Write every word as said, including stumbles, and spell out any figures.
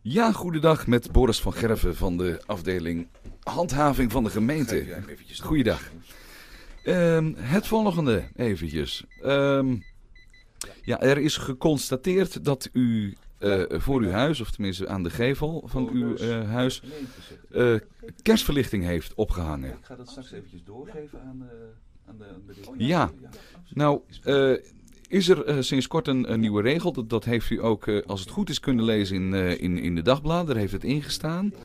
Ja, goedendag met Boris van Gerven van de afdeling handhaving van de gemeente. Goeiedag. Um, het volgende eventjes. Um, ja, er is geconstateerd dat u uh, voor uw huis, of tenminste aan de gevel van uw uh, huis, uh, kerstverlichting heeft opgehangen. Ik ga dat straks eventjes doorgeven aan de... Aan de, aan de... Ja, nou... Uh, Is er uh, sinds kort een, een nieuwe regel, dat, dat heeft u ook, uh, als het goed is, kunnen lezen in, uh, in, in de dagbladen, daar heeft het ingestaan.